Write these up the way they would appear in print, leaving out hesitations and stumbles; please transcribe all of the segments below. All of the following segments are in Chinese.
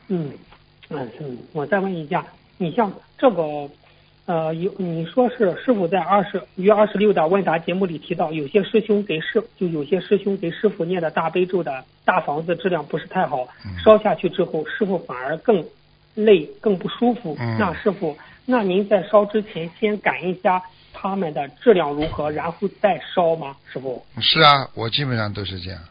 我再问一下，你像这个，你说是师傅在月26的问答节目里提到，有些师兄给师傅念的大悲咒的大房子质量不是太好，烧下去之后，师傅反而更累、更不舒服。那师傅，那您在烧之前先感一下他们的质量如何，然后再烧吗？师傅？ 是啊，我基本上都是这样。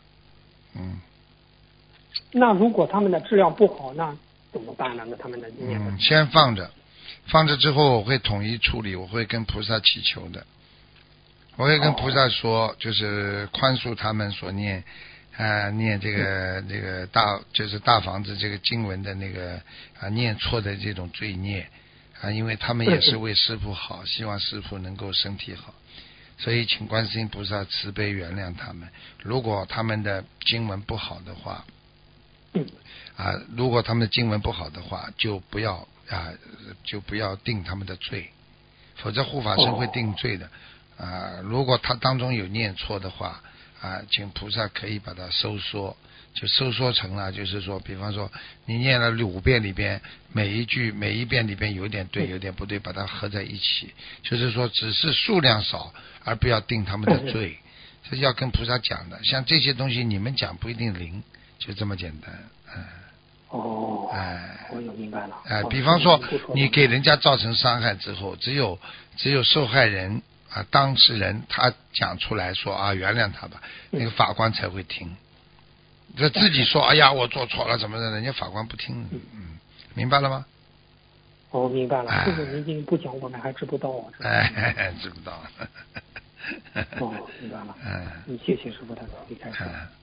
那如果他们的质量不好，那怎么办呢？那他们的念的先放着之后我会统一处理，我会跟菩萨祈求的，我会跟菩萨说，就是宽恕他们所念这个大房子这个经文的那个念错的这种罪孽因为他们也是为师父好，希望师父能够身体好，所以请观世音菩萨慈悲原谅他们。如果他们的经文不好的话就不要定他们的罪，否则护法神会定罪的如果他当中有念错的话请菩萨可以把它收缩，就收缩成了，就是说比方说你念了5遍里边每一遍里边有点对有点不对，把它合在一起，就是说只是数量少，而不要定他们的罪这是要跟菩萨讲的。像这些东西你们讲不一定灵，就这么简单我有明白了比方说你给人家造成伤害之后，只有受害人当事人他讲出来说原谅他吧，那个法官才会听。这自己说哎呀我做错了怎么的，人家法官不听明白了吗？ 明白了。师傅您今天不讲我们还知不道知不道明白了谢谢师傅的开示